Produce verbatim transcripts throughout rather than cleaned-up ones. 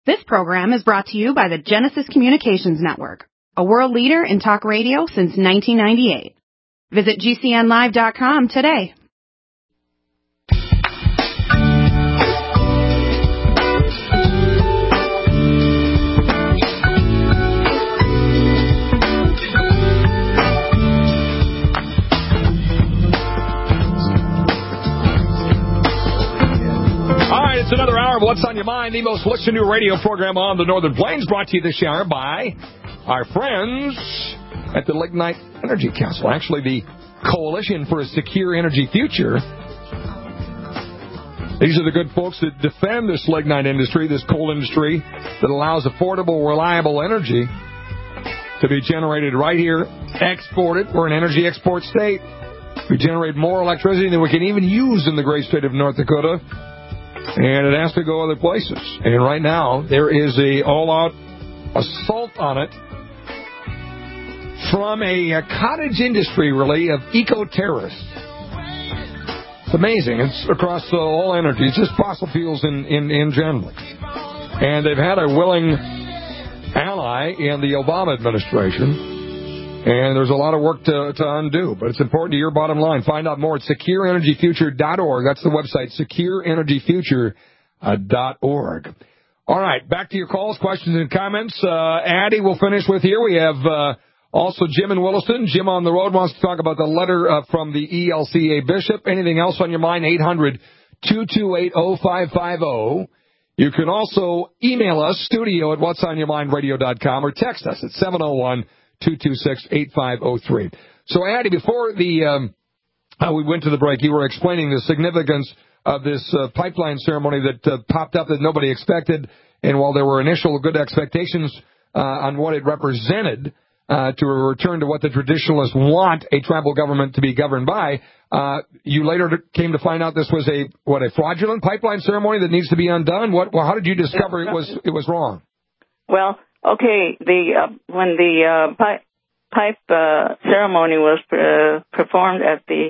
This program is brought to you by the Genesis Communications Network, a world leader in talk radio since nineteen ninety-eight. Visit G C N live dot com today. It's another hour of What's on Your Mind, the most listened to radio program on the Northern Plains, brought to you this hour by our friends at the Lignite Energy Council, actually the Coalition for a Secure Energy Future. These are the good folks that defend this lignite industry, this coal industry that allows affordable, reliable energy to be generated right here, exported. We're an energy export state. We generate more electricity than we can even use in the great state of North Dakota. And it has to go other places. And right now, there is a all-out assault on it from a, a cottage industry, really, of eco-terrorists. It's amazing. It's across uh, all energies, just fossil fuels in, in, in general. And they've had a willing ally in the Obama administration. And there's a lot of work to, to undo, but it's important to your bottom line. Find out more at secure energy future dot org. That's the website, secure energy future dot org. All right, back to your calls, questions, and comments. Uh, Addie will finish with here. We have uh, also Jim in Williston. Jim on the road wants to talk about the letter uh, from the E L C A Bishop. Anything else on your mind? eight hundred, two two eight, oh five five oh. You can also email us, studio at whats on your mind radio dot com, or text us at seven oh one, two two six, eight five oh three. So, Addie, before the um, uh, we went to the break, you were explaining the significance of this uh, pipeline ceremony that uh, popped up that nobody expected. And while there were initial good expectations uh, on what it represented uh, to return to what the traditionalists want a tribal government to be governed by, uh, you later came to find out this was a what a fraudulent pipeline ceremony that needs to be undone. What? Well, how did you discover it was it was wrong? Well. Okay, the uh, when the uh, pipe, pipe uh, ceremony was uh, performed at the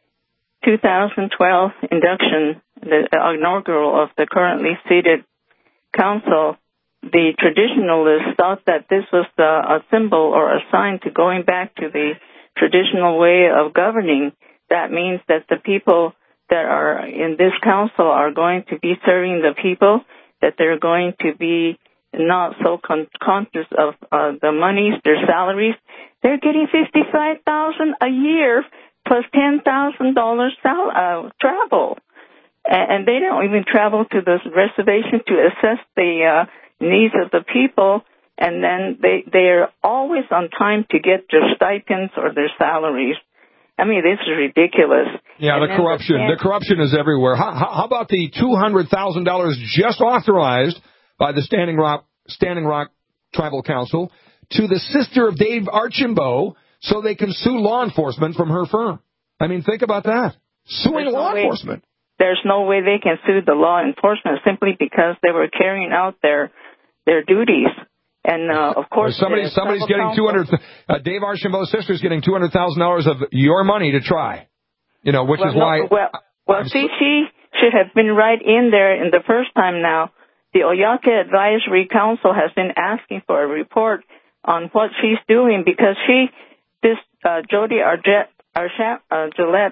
two thousand twelve induction, the inaugural of the currently seated council, the traditionalists thought that this was uh, a symbol or a sign to going back to the traditional way of governing. That means that the people that are in this council are going to be serving the people, that they're going to be not so con- conscious of uh, the monies, their salaries. They're getting fifty-five thousand dollars a year plus ten thousand dollars sal- uh, travel. And, and they don't even travel to the reservation to assess the uh, needs of the people. And then they, they're always on time to get their stipends or their salaries. I mean, this is ridiculous. Yeah, and the corruption. The, the corruption is everywhere. How, how about the two hundred thousand dollars just authorized by the Standing Rock Standing Rock Tribal Council to the sister of Dave Archambault so they can sue law enforcement from her firm? I mean, think about that. Suing there's law no enforcement. Way, there's no way they can sue the law enforcement simply because they were carrying out their their duties. And, uh, of course, well, somebody, somebody's getting two hundred. Uh, Dave Archambault's sister is getting two hundred thousand dollars of your money to try. You know, which well, is no, why. Well, well see, so- she should have been right in there in the first time now. The Oyate Advisory Council has been asking for a report on what she's doing because she, this uh, Jody Argett, Argett, uh, Gillette,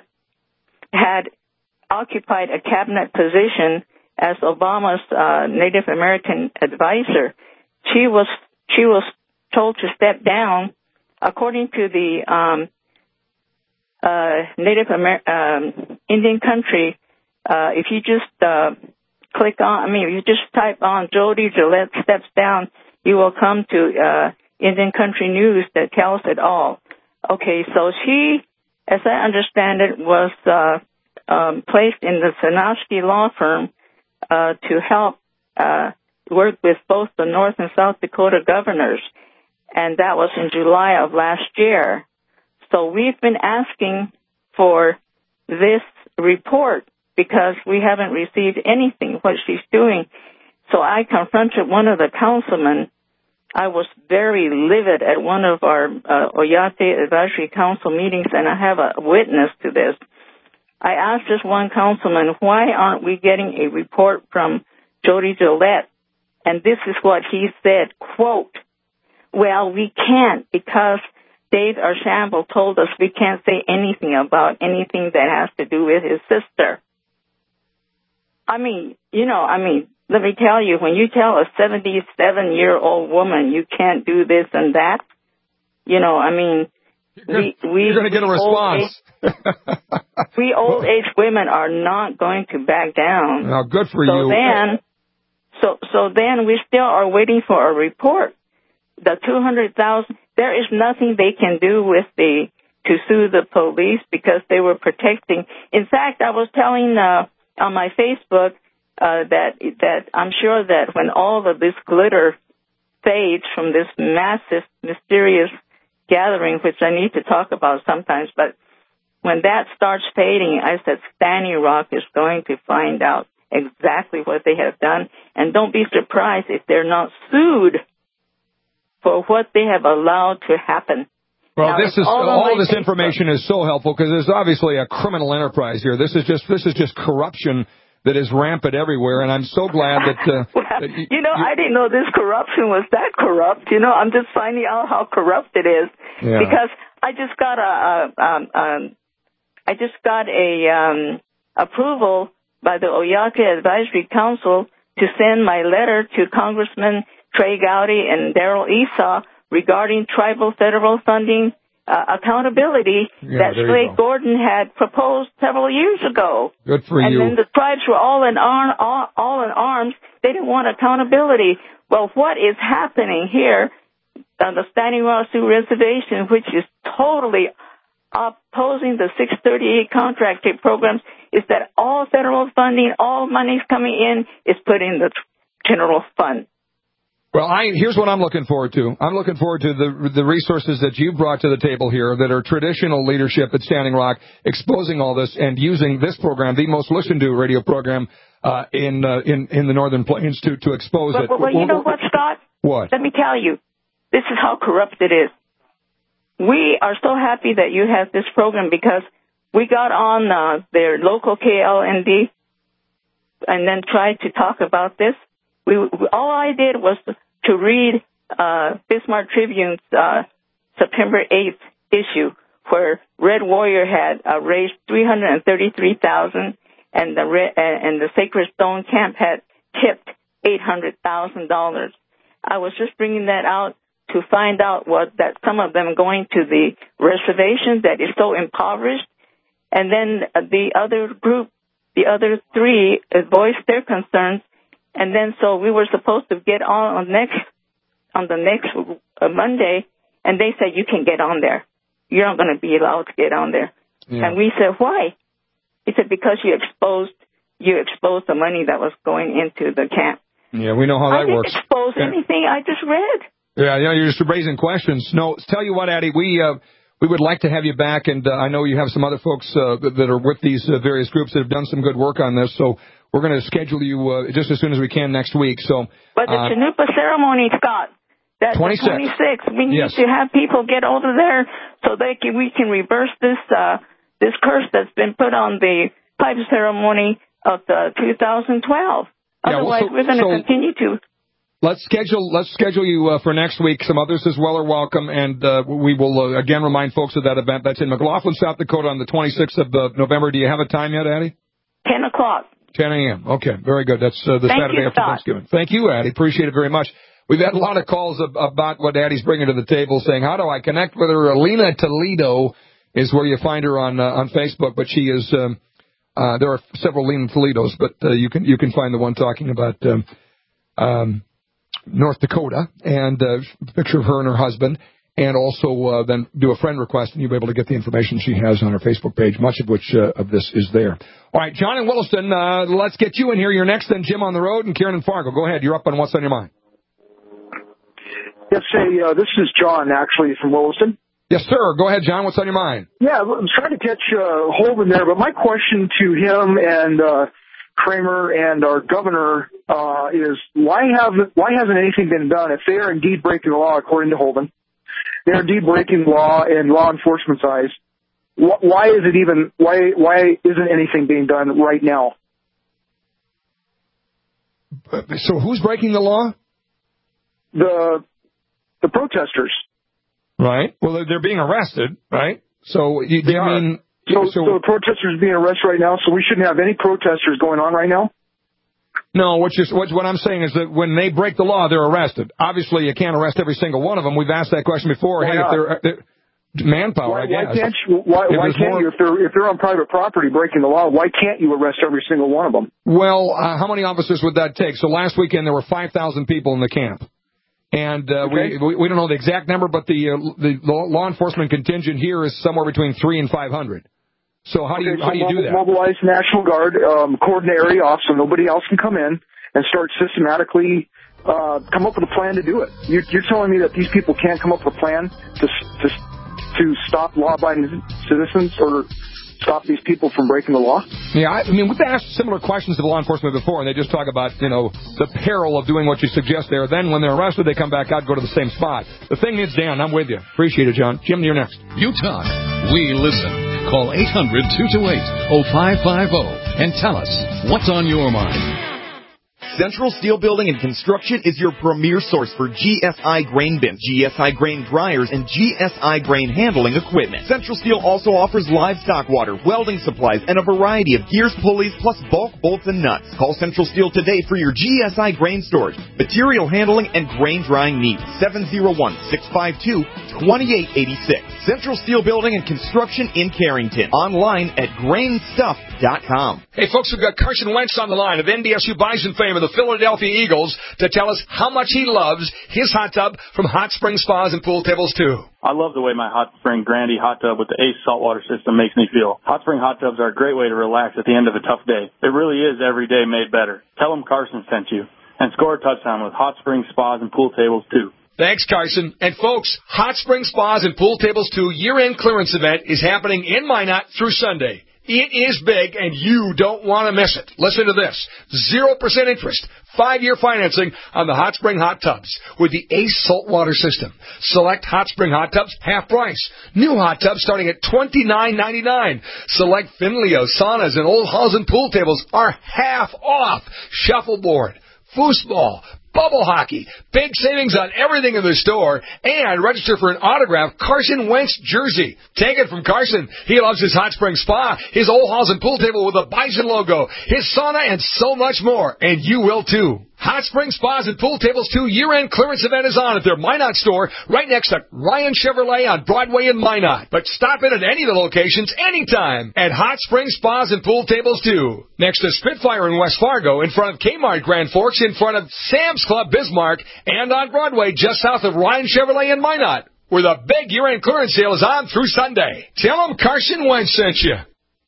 had occupied a cabinet position as Obama's uh, Native American advisor. She was she was told to step down. According to the um, uh, Native Amer- um, Indian country, uh, if you just uh, click on, I mean, if you just type on Jody Gillette steps down, you will come to uh, Indian Country News that tells it all. Okay, so she, as I understand it, was uh, um, placed in the Sanofsky law firm uh, to help uh, work with both the North and South Dakota governors, and that was in July of last year. So we've been asking for this report because we haven't received anything, what she's doing. So I confronted one of the councilmen. I was very livid at one of our uh, Oyate Advisory Council meetings, and I have a witness to this. I asked this one councilman, why aren't we getting a report from Jody Gillette And this is what he said, quote, well, we can't because Dave Archambault told us we can't say anything about anything that has to do with his sister. I mean, you know, I mean, let me tell you, when you tell a seventy-seven-year-old woman you can't do this and that, you know, I mean, you're we, we, you're going to get a response. Old age, we old age women are not going to back down. Now, good for so you. Then, so so then we still are waiting for a report. The two hundred thousand, there is nothing they can do with the to sue the police because they were protecting. In fact, I was telling uh, on my Facebook uh, that that I'm sure that when all of this glitter fades from this massive, mysterious gathering, which I need to talk about sometimes, but when that starts fading, I said Standing Rock is going to find out exactly what they have done, and don't be surprised if they're not sued for what they have allowed to happen. Well, now, this is all, all of this Facebook. information is so helpful because there's obviously a criminal enterprise here. This is just this is just corruption that is rampant everywhere, and I'm so glad that. Uh, well, that you, you know, you, I didn't know this corruption was that corrupt. You know, I'm just finding out how corrupt it is yeah. because I just got a, a um, um, I just got a um, approval by the Oyaka Advisory Council to send my letter to Congressman Trey Gowdy and Darrell Esau regarding tribal federal funding uh, accountability yeah, that Slade Gordon had proposed several years ago. Good for and you. And then the tribes were all in, ar- all, all in arms. They didn't want accountability. Well, what is happening here on the Standing Rock Sioux Reservation, which is totally opposing the six thirty-eight contracted programs, is that all federal funding, all monies coming in, is put in the general fund. Well, I, here's what I'm looking forward to. I'm looking forward to the the resources that you brought to the table here that are traditional leadership at Standing Rock, exposing all this and using this program, the most listened to radio program uh, in uh, in in the Northern Plains, to to expose but, it. But, well, you know what, Scott? What? Let me tell you, this is how corrupt it is. We are so happy that you have this program because we got on uh, their local K L N D and then tried to talk about this. We, we all I did was to read uh, Bismarck Tribune's uh, September eighth issue, where Red Warrior had uh, raised three hundred thirty-three thousand dollars, and the Red, uh, and the Sacred Stone Camp had tipped eight hundred thousand dollars. I was just bringing that out to find out what that some of them going to the reservation that is so impoverished, and then uh, the other group, the other three, uh, voiced their concerns. And then, so we were supposed to get on, on next on the next uh, Monday, and they said you can get on there. You're not going to be allowed to get on there. Yeah. And we said, why? He said because you exposed you exposed the money that was going into the camp. Yeah, we know how that I works. I didn't expose yeah. anything. I just read. Yeah, yeah, you're just raising questions. No, tell you what, Addie, we uh, we would like to have you back, and uh, I know you have some other folks uh, that, that are with these uh, various groups that have done some good work on this. So. We're going to schedule you uh, just as soon as we can next week. So, but the uh, Chanupa ceremony, Scott, that's twenty-sixth. twenty-sixth. We need yes. to have people get over there so they can, we can reverse this uh, this curse that's been put on the pipe ceremony of the two thousand twelve. Yeah, Otherwise, well, so, we're going to so continue to. Let's schedule. Let's schedule you uh, for next week. Some others as well are welcome, and uh, we will uh, again remind folks of that event. That's in McLaughlin, South Dakota, on the twenty-sixth of uh, November. Do you have a time yet, Addie? Ten o'clock. ten a.m. Okay, very good. That's uh, the Thank Saturday you, after Scott. Thanksgiving. Thank you, Addie. Appreciate it very much. We've had a lot of calls ab- about what Addie's bringing to the table, saying, how do I connect with her? Alina Toledo is where you find her on uh, on Facebook, but she is, um, uh, there are several Lena Toledos, but uh, you can you can find the one talking about um, um, North Dakota, and uh, a picture of her and her husband. And also uh, then do a friend request, and you'll be able to get the information she has on her Facebook page, much of which uh, of this is there. All right, John and Williston, uh, let's get you in here. You're next, then Jim on the road, and Kieran and Fargo. Go ahead. You're up on What's on Your Mind. Yes, hey, uh, this is John, actually, from Williston. Yes, sir. Go ahead, John. What's on your mind? Yeah, I'm trying to catch uh, Holden there, but my question to him and uh, Kramer and our governor uh, is why haven't why hasn't anything been done if they are indeed breaking the law, according to Holden? They're indeed breaking law in law enforcement's eyes. Why is it even? Why why isn't anything being done right now? So who's breaking the law? The the protesters. Right. Well, they're, they're being arrested, right? So you, do you mean... So, so, so the protesters are being arrested right now, so we shouldn't have any protesters going on right now? No, what, you're, what, what I'm saying is that when they break the law, they're arrested. Obviously, you can't arrest every single one of them. We've asked that question before. Why hey, not? if they're, they're manpower, why, I guess. Why can't you? Why, why can't more... you? If they're if they're on private property breaking the law, why can't you arrest every single one of them? Well, uh, how many officers would that take? So last weekend there were five thousand people in the camp. And uh, okay. we, we don't know the exact number, but the uh, the law enforcement contingent here is somewhere between three and five hundred. So how do you okay, how so do you do that? Mobilize National Guard, um, cordon the area off so nobody else can come in, and start systematically uh, come up with a plan to do it. You're, you're telling me that these people can't come up with a plan to to to stop law-abiding citizens or stop these people from breaking the law? Yeah, I, I mean, we've asked similar questions to law enforcement before, and they just talk about, you know, the peril of doing what you suggest there. Then when they're arrested, they come back out, go to the same spot. The thing is, Dan, I'm with you. Appreciate it, John. Jim, you're next. You talk. We listen. Call eight hundred, two two eight, oh five five oh and tell us what's on your mind. Central Steel Building and Construction is your premier source for G S I grain bins, G S I grain dryers, and G S I grain handling equipment. Central Steel also offers livestock water, welding supplies, and a variety of gears, pulleys, plus bulk bolts and nuts. Call Central Steel today for your G S I grain storage, material handling, and grain drying needs. seven oh one, six five two, two eight eight six. Central Steel Building and Construction in Carrington. Online at grain stuff dot com. Hey, folks, we've got Carson Wentz on the line of N D S U Bison fame of the Philadelphia Eagles to tell us how much he loves his hot tub from Hot Spring Spas and Pool Tables, too. I love the way my Hot Spring Grandy hot tub with the Ace saltwater system makes me feel. Hot Spring hot tubs are a great way to relax at the end of a tough day. It really is every day made better. Tell them Carson sent you. And score a touchdown with Hot Spring Spas and Pool Tables, too. Thanks, Carson. And, folks, Hot Spring Spas and Pool Tables two year-end clearance event is happening in Minot through Sunday. It is big, and you don't want to miss it. Listen to this. zero percent interest, five-year financing on the Hot Spring hot tubs with the Ace saltwater system. Select Hot Spring hot tubs, half price. New hot tubs starting at twenty-nine ninety-nine. Select Finleo saunas and Old Halls and Pool Tables are half off. Shuffleboard, foosball, bubble hockey, big savings on everything in the store, and register for an autographed Carson Wentz jersey. Take it from Carson. He loves his Hot Spring Spa, his Old Halls and Pool Table with a Bison logo, his sauna, and so much more. And you will, too. Hot Spring Spas and Pool Tables two year-end clearance event is on at their Minot store right next to Ryan Chevrolet on Broadway in Minot. But stop in at any of the locations anytime at Hot Spring Spas and Pool Tables two. Next to Spitfire in West Fargo, in front of Kmart Grand Forks, in front of Sam's Club Bismarck, and on Broadway just south of Ryan Chevrolet in Minot, where the big year-end clearance sale is on through Sunday. Tell them Carson Wentz sent you.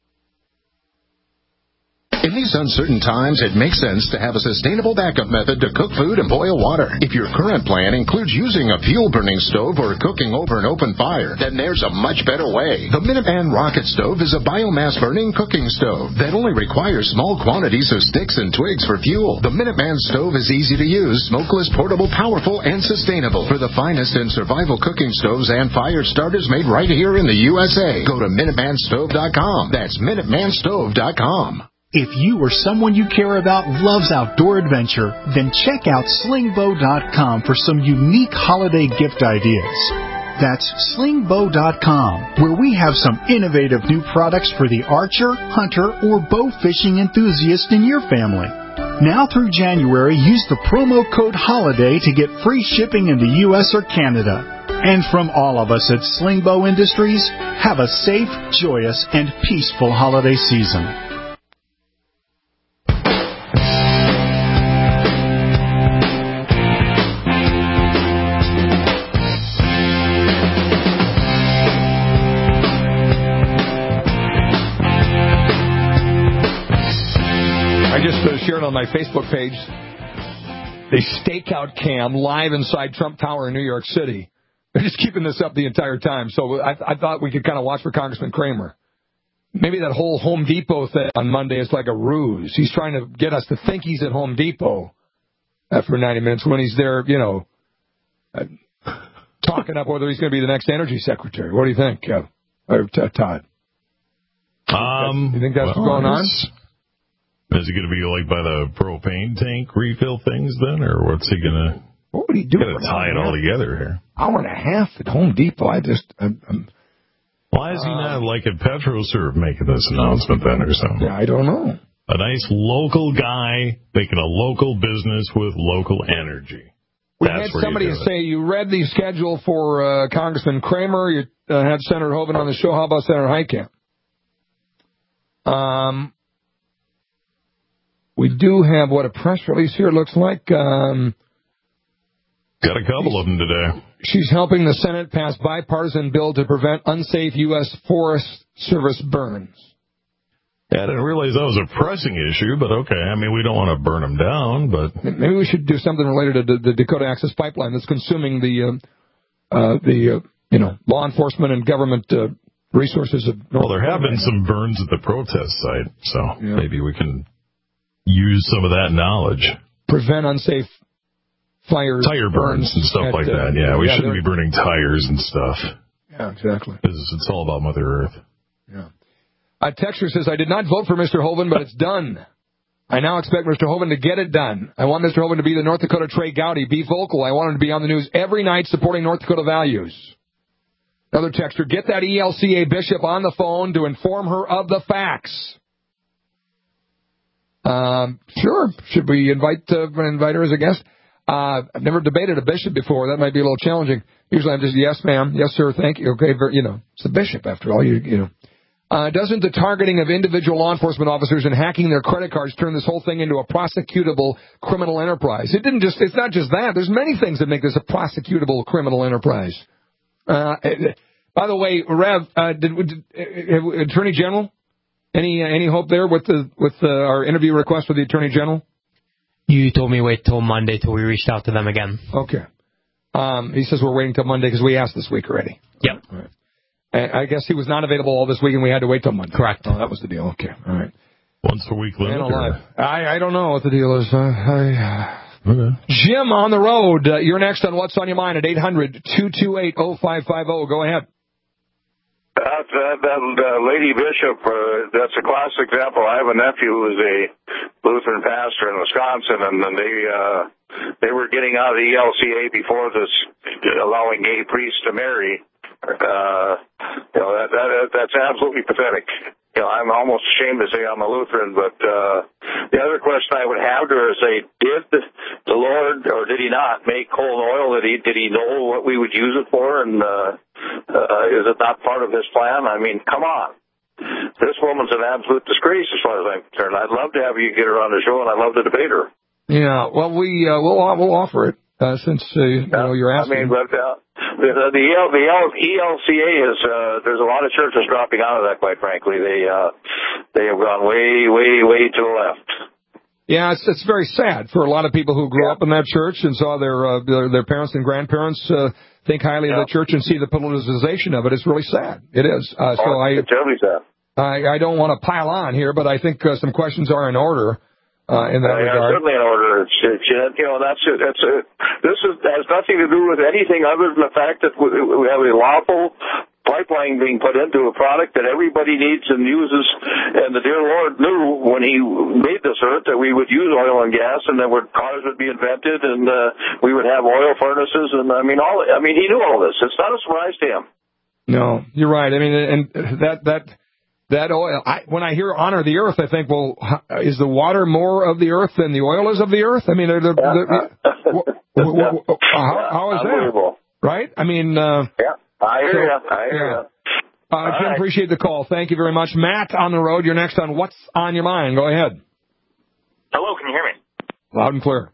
In these uncertain times, it makes sense to have a sustainable backup method to cook food and boil water. If your current plan includes using a fuel-burning stove or cooking over an open fire, then there's a much better way. The Minuteman Rocket Stove is a biomass-burning cooking stove that only requires small quantities of sticks and twigs for fuel. The Minuteman Stove is easy to use, smokeless, portable, powerful, and sustainable. For the finest in survival cooking stoves and fire starters made right here in the U S A, go to Minuteman Stove dot com. That's Minuteman Stove dot com. If you or someone you care about loves outdoor adventure, then check out Sling Bow dot com for some unique holiday gift ideas. That's Sling Bow dot com, where we have some innovative new products for the archer, hunter, or bow fishing enthusiast in your family. Now through January, use the promo code HOLIDAY to get free shipping in the U S or Canada. And from all of us at Sling Bow Industries, have a safe, joyous, and peaceful holiday season. Shared on my Facebook page the stakeout cam live inside Trump Tower in New York City. They're just keeping this up the entire time. So I, I thought we could kind of watch for Congressman Kramer. Maybe that whole Home Depot thing on Monday is like a ruse. He's trying to get us to think he's at Home Depot after ninety minutes when he's there, you know, uh, talking up whether he's going to be the next energy secretary. What do you think, Kev? Or Todd? Um, you think that's well, going on? Is he going to be like by the propane tank refill things then, or what's he going to? What would he do? Going to tie it all together here. Hour and a half at Home Depot. I just. I'm, I'm, Why is he uh, not like at PetroServe making this announcement then, or something? I don't know. A nice local guy making a local business with local energy. We That's had somebody say you read the schedule for uh, Congressman Kramer. You uh, had Senator Hoeven on the show. How about Senator Heitkamp? Um, we do have what a press release here looks like. Um, Got a couple of them today. She's helping the Senate pass bipartisan bill to prevent unsafe U S Forest Service burns. Yeah, I didn't realize that was a pressing issue, but okay. I mean, we don't want to burn them down, but maybe we should do something related to the, the Dakota Access Pipeline that's consuming the uh, uh, the uh, you know law enforcement and government uh, resources of North Well, there have been some burns at the protest site, so yeah. maybe we can use some of that knowledge. Prevent unsafe fires, tire burns, burns and stuff at, like that. Yeah, we yeah, shouldn't be burning tires and stuff. Yeah, exactly. It's, it's all about Mother Earth. Yeah. A texter says, I did not vote for Mister Hoeven, but it's done. I now expect Mister Hoeven to get it done. I want Mister Hoeven to be the North Dakota Trey Gowdy. Be vocal. I want him to be on the news every night supporting North Dakota values. Another texter, get that E L C A bishop on the phone to inform her of the facts. Um, sure. Should we invite, uh, invite her as a guest? Uh, I've never debated a bishop before. That might be a little challenging. Usually I'm just, yes, ma'am. Yes, sir. Thank you. Okay. You know, it's a bishop after all. You, you know. Uh, doesn't the targeting of individual law enforcement officers and hacking their credit cards turn this whole thing into a prosecutable criminal enterprise? It didn't just, it's not just that. There's many things that make this a prosecutable criminal enterprise. Uh, by the way, Rev, uh, did, did uh, Attorney General, any, uh, any hope there with the, with uh, our interview request with the Attorney General? You told me wait till Monday till we reached out to them again. Okay. Um, he says we're waiting till Monday because we asked this week already. Yep. All right. I guess he was not available all this week, and we had to wait till Monday. Correct. Oh, that was the deal. Okay. All right. Once a week limit? I, I don't know what the deal is. Uh, I, uh... Okay. Jim on the road. Uh, you're next on What's on Your Mind at eight hundred two two eight oh five five oh. Go ahead. That, that, that uh, Lady Bishop, uh, that's a classic example. I have a nephew who's a Lutheran pastor in Wisconsin, and, and they uh, they were getting out of the E L C A before this, allowing gay priests to marry. Uh, you know, that, that, that's absolutely pathetic. You know, I'm almost ashamed to say I'm a Lutheran, but, uh, the other question I would have to her is say, did the Lord, or did he not make coal and oil? Did he, did he know what we would use it for? And, uh, uh, is it not part of his plan? I mean, come on. This woman's an absolute disgrace as far as I'm concerned. I'd love to have you get her on the show, and I'd love to debate her. Yeah, well, we, uh, we'll, we'll offer it. Uh, since uh, you know you're asking, I mean, but uh, the the, the, L, the L, E L C A is uh, there's a lot of churches dropping out of that. Quite frankly, they uh, they have gone way, way, way to the left. Yeah, it's it's very sad for a lot of people who grew yeah. up in that church and saw their uh, their, their parents and grandparents uh, think highly yeah. of the church and see the politicization of it. It's really sad. It is. Uh, so oh, I it's terribly sad. I, I don't want to pile on here, but I think uh, some questions are in order. Uh, in that uh, yeah, regard. Certainly in order. It's, it's, you know, that's it. That's it. This is, has nothing to do with anything other than the fact that we, we have a lawful pipeline being put into a product that everybody needs and uses. And the dear Lord knew when he made this earth that we would use oil and gas, and that cars would be invented, and uh, we would have oil furnaces. And I mean, all. I mean, he knew all this. It's not a surprise to him. No, you're right. I mean, and that that. That oil, I, when I hear honor the earth, I think, well, how, is the water more of the earth than the oil is of the earth? I mean, they're, they're, they're, w- w- w- how, how is that? Right? I mean, uh, yeah, I hear so, you. I hear yeah. you. Uh, Jim, right. Appreciate the call. Thank you very much. Matt on the road. You're next on What's on Your Mind. Go ahead. Hello, can you hear me? Loud and clear.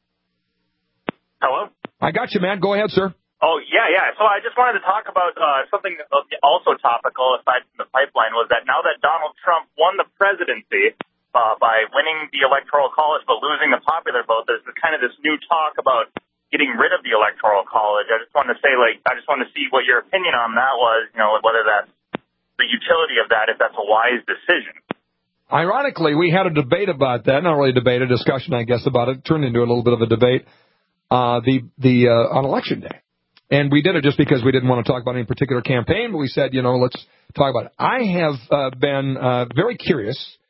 Hello? I got you, Matt. Go ahead, sir. Oh, yeah, yeah. So I just wanted to talk about uh, something also topical aside from the pipeline, was that now that Donald Trump won the presidency uh, by winning the Electoral College but losing the popular vote, there's kind of this new talk about getting rid of the Electoral College. I just wanted to say, like, I just wanted to see what your opinion on that was, you know, whether that's the utility of that, if that's a wise decision. Ironically, we had a debate about that, not really a debate, a discussion, I guess, about it. It turned into a little bit of a debate uh, the the uh, on Election Day. And we did it just because we didn't want to talk about any particular campaign, but we said, you know, let's talk about it. I have uh, been uh, very curious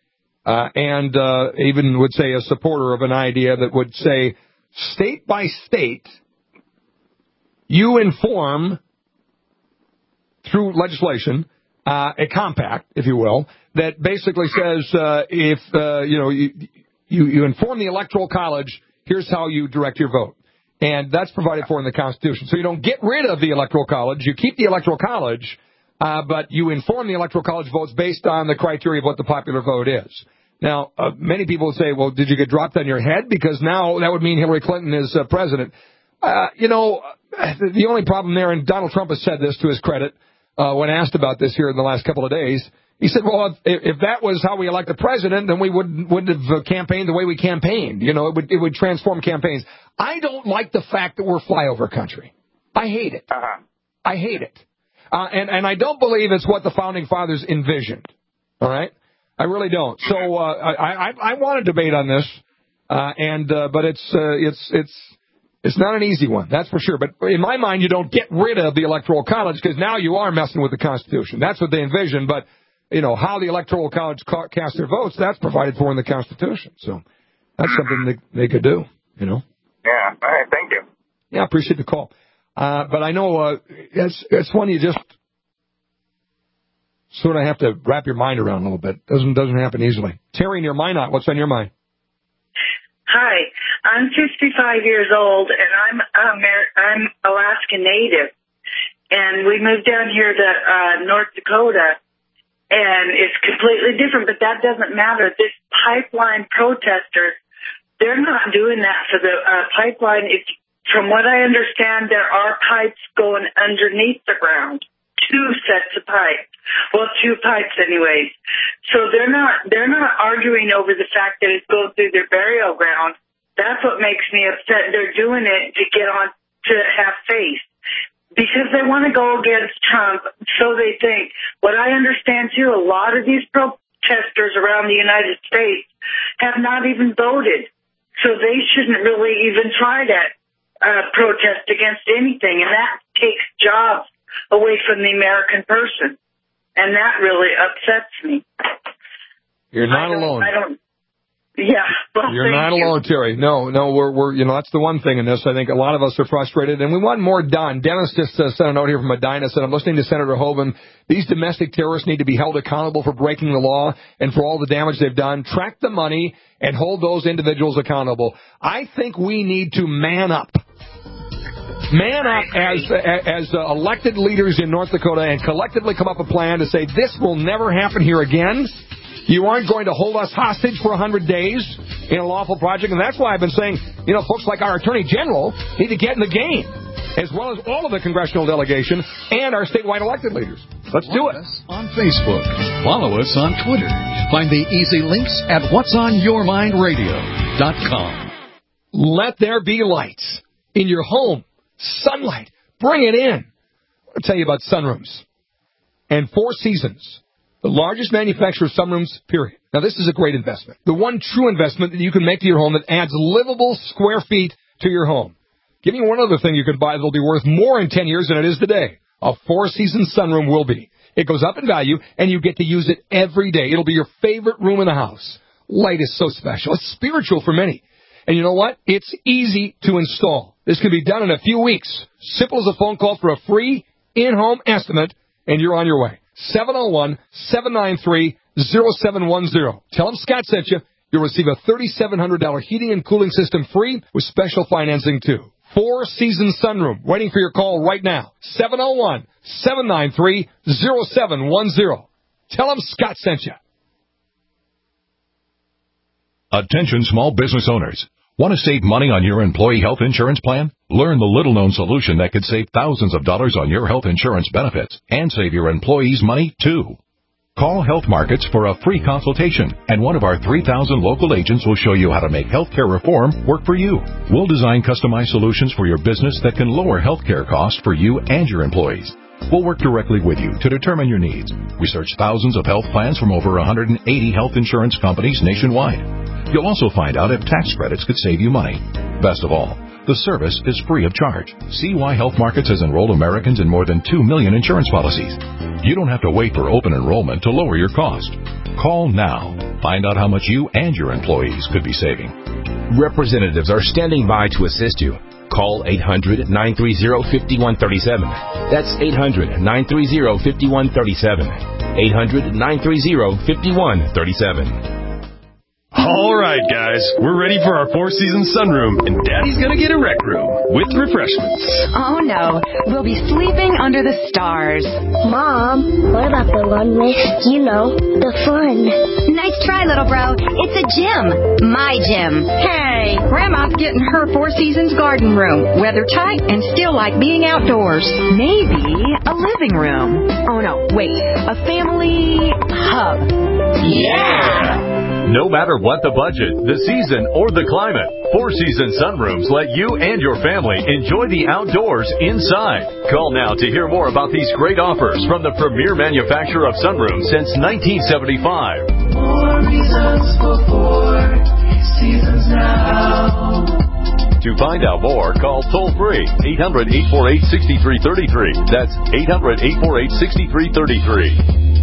uh, and uh, even would say a supporter of an idea that would say, state by state, you inform through legislation uh, a compact, if you will, that basically says uh, if uh, you know you, you you inform the Electoral College, here's how you direct your vote. And that's provided for in the Constitution. So you don't get rid of the Electoral College. You keep the Electoral College, uh, but you inform the Electoral College votes based on the criteria of what the popular vote is. Now, uh, many people would say, well, did you get dropped on your head? Because now that would mean Hillary Clinton is uh, president. Uh, you know, the only problem there, and Donald Trump has said this to his credit uh, when asked about this here in the last couple of days, he said, well, if, if that was how we elect the president, then we wouldn't, wouldn't have campaigned the way we campaigned. You know, it would, it would transform campaigns. I don't like the fact that we're flyover country. I hate it. Uh-huh. I hate it. Uh, and, and I don't believe it's what the Founding Fathers envisioned. All right? I really don't. So uh, I, I, I want to debate on this, uh, and uh, but it's uh, it's it's it's not an easy one, that's for sure. But in my mind, you don't get rid of the Electoral College because now you are messing with the Constitution. That's what they envision. But you know, how the Electoral College cast their votes, that's provided for in the Constitution. So that's something they, they could do, you know. Yeah, all right, thank you. Yeah, I appreciate the call. Uh, but I know uh, it's, it's one you just sort of have to wrap your mind around a little bit. Doesn't doesn't happen easily. Terry in your mind, what's on your mind? Hi, I'm fifty-five years old, and I'm Amer- I'm Alaska Native. And we moved down here to uh, North Dakota. And it's completely different, but that doesn't matter. This pipeline protester, they're not doing that for the uh, pipeline. It's, from what I understand, there are pipes going underneath the ground, two sets of pipes. Well, two pipes anyways. So they're not, they're not arguing over the fact that it's going through their burial ground. That's what makes me upset. They're doing it to get on, to have faith. Because they want to go against Trump, so they think. What I understand, too, a lot of these protesters around the United States have not even voted. So they shouldn't really even try to uh, protest against anything. And that takes jobs away from the American person. And that really upsets me. You're not I alone. I don't. Yeah. Well, You're not you. alone, Terry. No, no, we're, we're, you know, that's the one thing in this. I think a lot of us are frustrated, and we want more done. Dennis just uh, sent a note here from Medina, said, I'm listening to Senator Hoeven. These domestic terrorists need to be held accountable for breaking the law and for all the damage they've done. Track the money and hold those individuals accountable. I think we need to man up. Man up as as uh, elected leaders in North Dakota and collectively come up with a plan to say this will never happen here again. You aren't going to hold us hostage for one hundred days in a lawful project. And that's why I've been saying, you know, folks like our Attorney General need to get in the game, as well as all of the congressional delegation and our statewide elected leaders. Let's do it. On Facebook. Follow us on Twitter. Find the easy links at whats on your mind radio dot com. Let there be lights in your home. Sunlight. Bring it in. I'll tell you about sunrooms. And Four Seasons. The largest manufacturer of sunrooms, period. Now, this is a great investment. The one true investment that you can make to your home that adds livable square feet to your home. Give me one other thing you can buy that will be worth more in ten years than it is today. A four-season sunroom will be. It goes up in value, and you get to use it every day. It'll be your favorite room in the house. Light is so special. It's spiritual for many. And you know what? It's easy to install. This can be done in a few weeks. Simple as a phone call for a free in-home estimate, and you're on your way. seven oh one, seven nine three, oh seven one oh. Tell them Scott sent you. You'll receive a three thousand seven hundred dollars heating and cooling system free with special financing, too. Four-season sunroom. Waiting for your call right now. seven oh one, seven nine three, oh seven one oh. Tell them Scott sent you. Attention small business owners. Want to save money on your employee health insurance plan? Learn the little-known solution that could save thousands of dollars on your health insurance benefits and save your employees money, too. Call Health Markets for a free consultation, and one of our three thousand local agents will show you how to make healthcare reform work for you. We'll design customized solutions for your business that can lower healthcare costs for you and your employees. We'll work directly with you to determine your needs. Research thousands of health plans from over one hundred eighty health insurance companies nationwide. You'll also find out if tax credits could save you money. Best of all, the service is free of charge. See why Health Markets has enrolled Americans in more than two million insurance policies. You don't have to wait for open enrollment to lower your cost. Call now. Find out how much you and your employees could be saving. Representatives are standing by to assist you. Call eight hundred, nine three zero, five one three seven. That's eight hundred, nine three zero, five one three seven. eight hundred, nine three zero, five one three seven. All right, guys, we're ready for our Four Seasons sunroom, and Daddy's gonna get a rec room with refreshments. Oh, no. We'll be sleeping under the stars. Mom, what about the one with, you know, the fun? Nice try, little bro. It's a gym. My gym. Hey, Grandma's getting her Four Seasons garden room. Weather tight and still like being outdoors. Maybe a living room. Oh, no, wait. A family hub. Yeah! No matter what the budget, the season, or the climate, Four Seasons sunrooms let you and your family enjoy the outdoors inside. Call now to hear more about these great offers from the premier manufacturer of sunrooms since nineteen seventy-five. More reasons for Four Seasons now. To find out more, call toll-free eight hundred, eight four eight, six three three three. That's eight hundred, eight four eight, six three three three.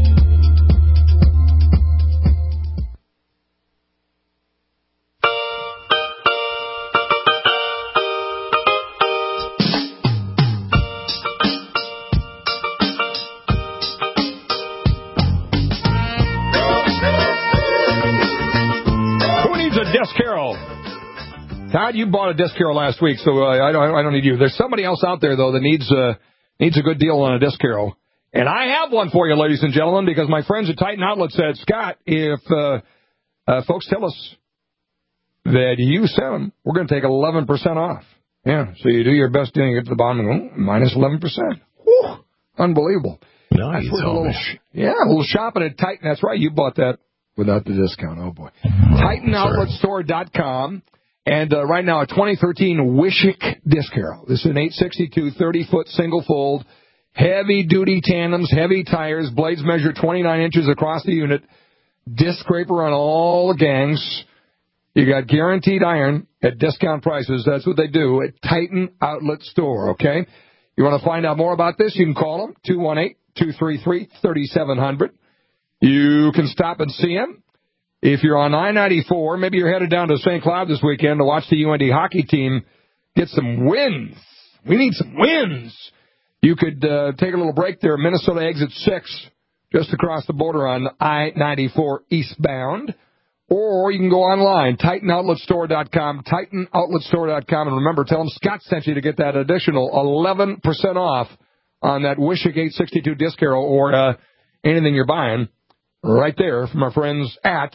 Desk Carol. Todd, you bought a Desk Carol last week, so uh, I don't I don't need you. There's somebody else out there, though, that needs, uh, needs a good deal on a Desk Carol. And I have one for you, ladies and gentlemen, because my friends at Titan Outlet said, Scott, if uh, uh, folks tell us that you sent them, we're going to take eleven percent off. Yeah, so you do your best, and you get to the bottom and go, minus eleven percent. Whew, unbelievable. Nice. A little, yeah, a little shopping at Titan. That's right, you bought that. Without the discount, oh boy. Titan Outlet Store dot com. And uh, right now, a twenty thirteen Wishick Disc Carol. This is an eight sixty-two thirty-foot single fold, heavy-duty tandems, heavy tires, blades measure twenty-nine inches across the unit, disc scraper on all the gangs. You got guaranteed iron at discount prices. That's what they do at Titan Outlet Store, okay? You want to find out more about this, you can call them, two one eight, two three three, three seven zero zero. You can stop and see him. If you're on I ninety-four, maybe you're headed down to Saint Cloud this weekend to watch the U N D hockey team get some wins. We need some wins. You could uh, take a little break there. Minnesota exit six, just across the border on I ninety-four eastbound. Or you can go online, Titan Outlet Store dot com, Titan Outlet Store dot com. And remember, tell them Scott sent you to get that additional eleven percent off on that Wishick eight sixty-two Disc Carol or uh, anything you're buying. Right there from our friends at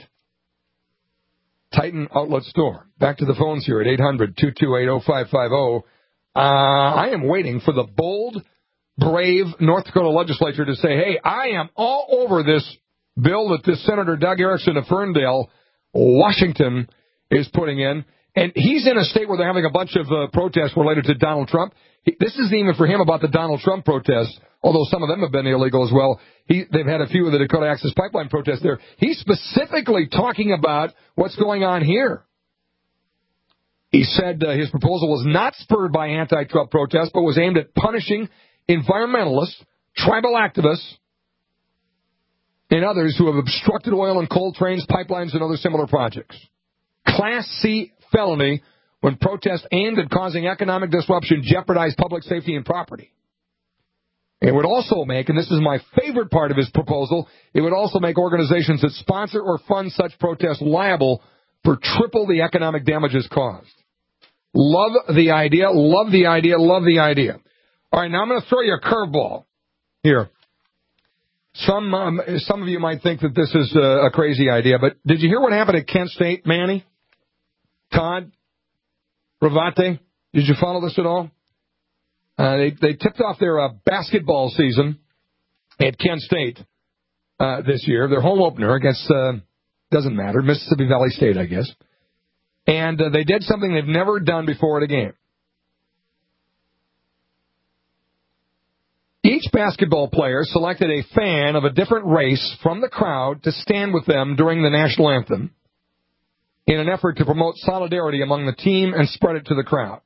Titan Outlet Store. Back to the phones here at eight hundred, two two eight, oh five five oh. Uh, I am waiting for the bold, brave North Dakota legislature to say, hey, I am all over this bill that this Senator Doug Erickson of Ferndale, Washington, is putting in. And he's in a state where they're having a bunch of uh, protests related to Donald Trump. He, this isn't even for him about the Donald Trump protests, although some of them have been illegal as well. He, they've had a few of the Dakota Access Pipeline protests there. He's specifically talking about what's going on here. He said uh, his proposal was not spurred by anti-Trump protests, but was aimed at punishing environmentalists, tribal activists, and others who have obstructed oil and coal trains, pipelines, and other similar projects. Class C felony when protests aimed at causing economic disruption jeopardize public safety and property. It would also make, and this is my favorite part of his proposal, it would also make organizations that sponsor or fund such protests liable for triple the economic damages caused. Love the idea, love the idea, love the idea. All right, now I'm going to throw you a curveball here. Some um, some of you might think that this is a, a crazy idea, but did you hear what happened at Kent State, Manny? Todd? Ravate? Did you follow this at all? Uh, they, they tipped off their uh, basketball season at Kent State uh, this year, their home opener against, uh, doesn't matter, Mississippi Valley State, I guess. And uh, they did something they've never done before at a game. Each basketball player selected a fan of a different race from the crowd to stand with them during the national anthem in an effort to promote solidarity among the team and spread it to the crowd.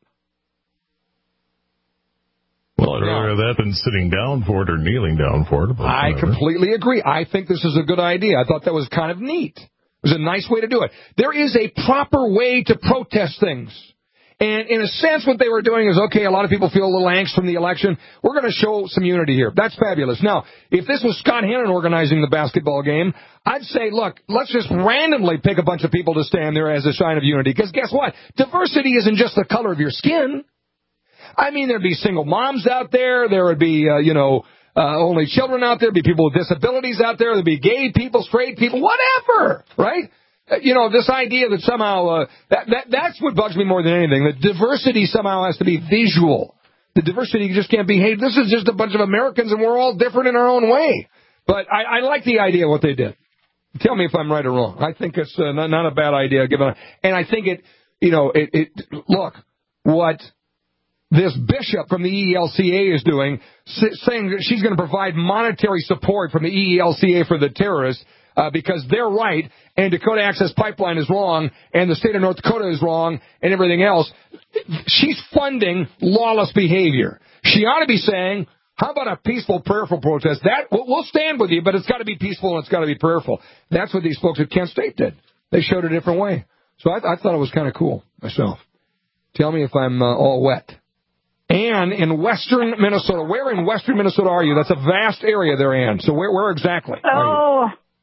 Well, I'd rather have that than sitting down for it or kneeling down for it. I completely agree. I think this is a good idea. I thought that was kind of neat. It was a nice way to do it. There is a proper way to protest things. And in a sense, what they were doing is, okay, a lot of people feel a little angst from the election. We're going to show some unity here. That's fabulous. Now, if this was Scott Hannon organizing the basketball game, I'd say, look, let's just randomly pick a bunch of people to stand there as a sign of unity. Because guess what? Diversity isn't just the color of your skin. I mean, there'd be single moms out there. There would be, uh, you know, uh, only children out there. There'd be people with disabilities out there. There'd be gay people, straight people, whatever, right? You know, this idea that somehow, uh, that, that that's what bugs me more than anything. The diversity somehow has to be visual. The diversity just can't be, hey, this is just a bunch of Americans and we're all different in our own way. But I, I like the idea of what they did. Tell me if I'm right or wrong. I think it's uh, not, not a bad idea. Given, and I think it, you know, it, it, look, what this bishop from the E E L C A is doing, saying that she's going to provide monetary support from the E E L C A for the terrorists, Uh, because they're right, and Dakota Access Pipeline is wrong, and the state of North Dakota is wrong, and everything else. She's funding lawless behavior. She ought to be saying, how about a peaceful, prayerful protest? That we'll stand with you, but it's got to be peaceful and it's got to be prayerful. That's what these folks at Kent State did. They showed a different way. So I, I thought it was kind of cool myself. Tell me if I'm uh, all wet. Ann in western Minnesota. Where in western Minnesota are you? That's a vast area there, Ann. So where, where exactly are you? Oh.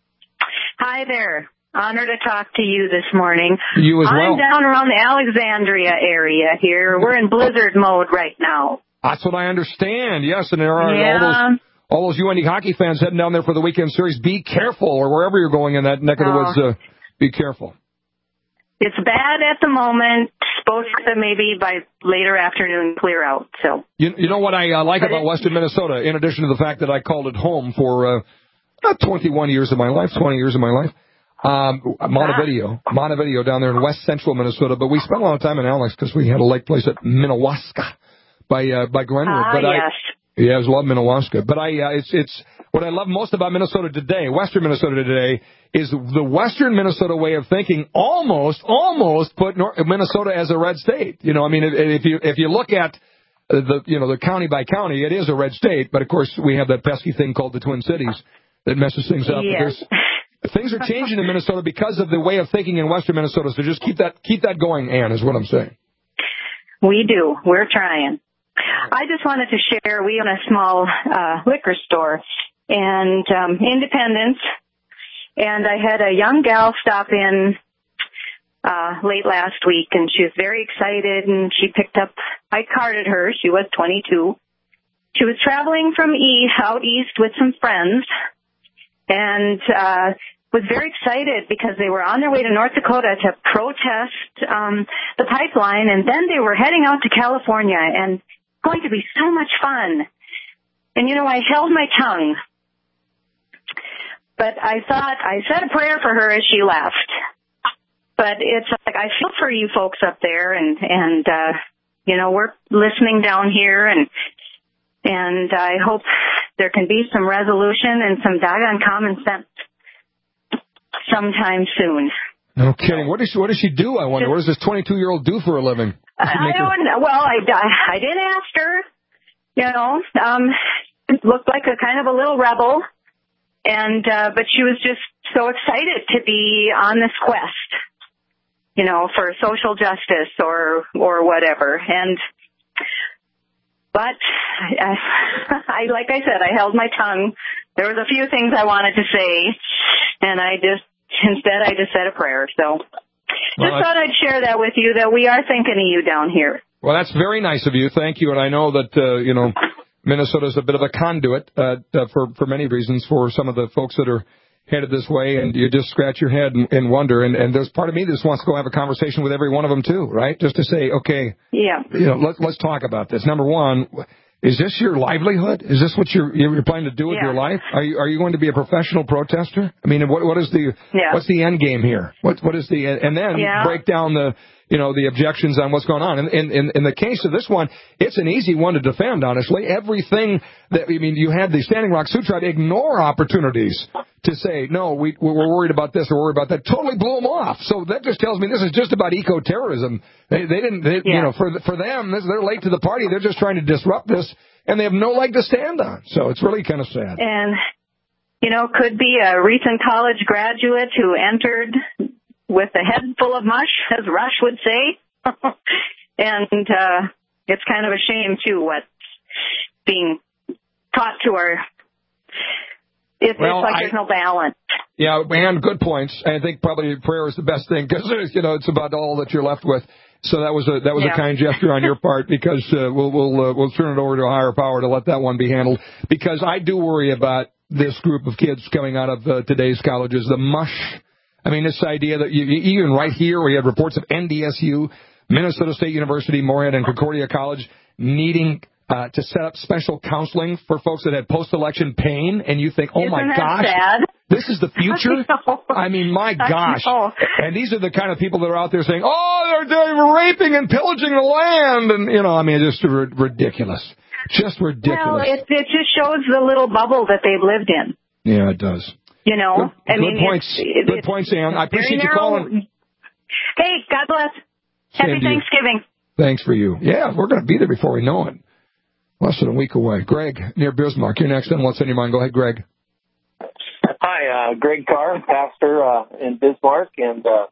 Hi there. Honored to talk to you this morning. You as well. I'm down around the Alexandria area here. We're in blizzard mode right now. That's what I understand. Yes, and there are yeah. all those all those U N D hockey fans heading down there for the weekend series. Be careful, or wherever you're going in that neck of the woods, uh, be careful. It's bad at the moment. Supposed to maybe by later afternoon clear out. So you, you know what I uh, like but about Western Minnesota, in addition to the fact that I called it home for... Uh, About twenty-one years of my life, twenty years of my life. Um, Montevideo, Montevideo down there in west central Minnesota. But we spent a lot of time in Alex because we had a lake place at Minnewaska by uh, by Glenwood. Ah, but yes. I, yeah, I love Minnewaska. But I, uh, it's it's what I love most about Minnesota today, Western Minnesota today, is the Western Minnesota way of thinking. Almost, almost put North, Minnesota as a red state. You know, I mean, if, if you if you look at the you know the county by county, it is a red state. But of course, we have that pesky thing called the Twin Cities that messes things up. Yes. Things are changing in Minnesota because of the way of thinking in western Minnesota. So just keep that keep that going, Ann, is what I'm saying. We do. We're trying. I just wanted to share, we own a small uh, liquor store and um, Independence, and I had a young gal stop in uh, late last week, and she was very excited, and she picked up, I carded her, she was twenty-two. She was traveling from east, out east with some friends, and uh, was very excited because they were on their way to North Dakota to protest um, the pipeline, and then they were heading out to California, and going to be so much fun. And, you know, I held my tongue, but I thought, I said a prayer for her as she left. But it's like, I feel for you folks up there, and, and uh, you know, we're listening down here, and And I hope there can be some resolution and some doggone common sense sometime soon. No kidding. What does she, what does she do, I wonder? What does this twenty-two-year-old do for a living? I don't know. Well, I, I didn't ask her. You know, um, looked like a kind of a little rebel. And, uh, but she was just so excited to be on this quest, you know, for social justice or, or whatever. And, But, I, I, like I said, I held my tongue. There was a few things I wanted to say, and I just, instead I just said a prayer. So, just well, thought I'd share that with you, that we are thinking of you down here. Well, that's very nice of you. Thank you. And I know that, uh, you know, Minnesota's a bit of a conduit uh, for, for many reasons for some of the folks that are headed this way, and you just scratch your head and, and wonder. And, and there's part of me that just wants to go have a conversation with every one of them too, right? Just to say, okay, yeah, you know, let, let's talk about this. Number one, is this your livelihood? Is this what you're you're planning to do with yeah. your life? Are you are you going to be a professional protester? I mean, what what is the yeah. what's the end game here? What what is the and then yeah. break down the you know, the objections on what's going on. And in, in, in the case of this one, it's an easy one to defend, honestly. Everything that, I mean, you had the Standing Rock Sioux try to ignore opportunities to say, no, we, we're worried about this or worried about that. Totally blew them off. So that just tells me this is just about eco-terrorism. They, they didn't, they, yeah. you know, for, for them, they're late to the party. They're just trying to disrupt this, and they have no leg to stand on. So it's really kind of sad. And you know, could be a recent college graduate who entered with a head full of mush, as Rush would say. And uh, it's kind of a shame, too, what's being taught to our... It's, well, it's like I, there's no balance. Yeah, and good points. I think probably prayer is the best thing because, you know, it's about all that you're left with. So that was a that was yeah. a kind gesture on your part because uh, we'll we'll uh, we'll turn it over to a higher power to let that one be handled because I do worry about this group of kids coming out of uh, today's colleges, the mush. I mean, this idea that you, even right here we had reports of N D S U, Minnesota State University, Morehead, and Concordia College needing uh, to set up special counseling for folks that had post-election pain, and you think, oh Isn't my that gosh. sad? This is the future? I, I mean, my gosh. I And these are the kind of people that are out there saying, oh, they're, they're raping and pillaging the land. And, you know, I mean, just r- ridiculous. Just ridiculous. Well, it, it just shows the little bubble that they've lived in. Yeah, it does. You know? Good, I mean, good points. It's, good it's points, Sam. I appreciate you narrow. calling. Hey, God bless. Same Happy to you. Thanksgiving. Thanks for you. Yeah, we're going to be there before we know it. Less than a week away. Greg, near Bismarck. You're next on What's on Your Mind. Go ahead, Greg. Hi, uh, Greg Carr, pastor uh, in Bismarck, and uh,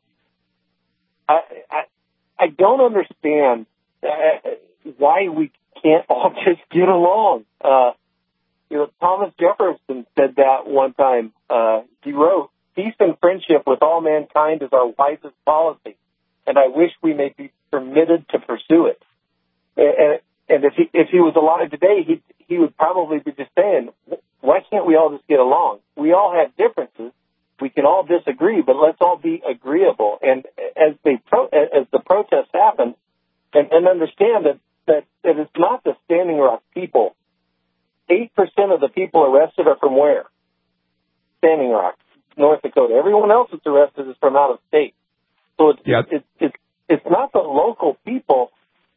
I, I I don't understand uh, why we can't all just get along. Uh, you know, Thomas Jefferson said that one time. Uh, he wrote, "Peace and friendship with all mankind is our wisest policy, and I wish we may be permitted to pursue it." And, and if he if he was alive today, he he would probably be just saying, why can't we all just get along? We all have differences. We can all disagree, but let's all be agreeable. And as they pro- as the protests happen, and, and understand that, that, that it's not the Standing Rock people. Eight percent of the people arrested are from where? Standing Rock, North Dakota. Everyone else that's arrested is from out of state. So it's yeah. it's it's it's not the local people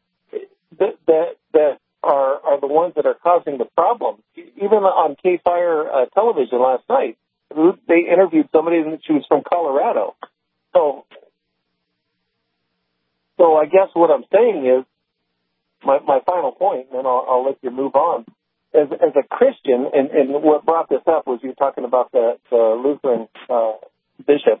that that, that are are the ones that are causing the problem. Even on K-Fire uh, television last night, they interviewed somebody and she was from Colorado. So, so I guess what I'm saying is, my, my final point, and then I'll, I'll let you move on. As, as a Christian, and, and what brought this up was you talking about the, the Lutheran uh, bishop.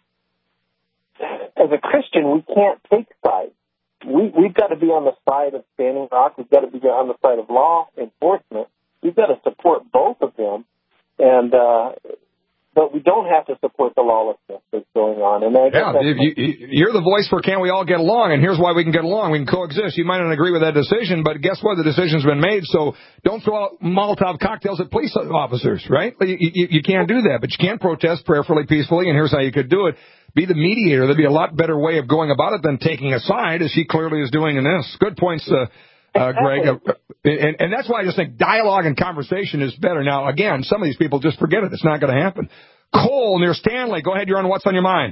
As a Christian, we can't take sides. We, we've got to be on the side of Standing Rock. We've got to be on the side of law enforcement. We've got to support both of them, and uh, but we don't have to support the lawlessness that's going on. And I yeah, if you, you're the voice for can't we all get along, and here's why we can get along. We can coexist. You might not agree with that decision, but guess what? The decision's been made, so don't throw out Molotov cocktails at police officers, right? You, you, you can't do that, but you can protest prayerfully, peacefully, and here's how you could do it. Be the mediator. There'd be a lot better way of going about it than taking a side, as she clearly is doing in this. Good points, uh, uh, Greg. Uh, and, and that's why I just think dialogue and conversation is better. Now, again, some of these people just forget it. It's not going to happen. Cole near Stanley. Go ahead. You're on What's on Your Mind.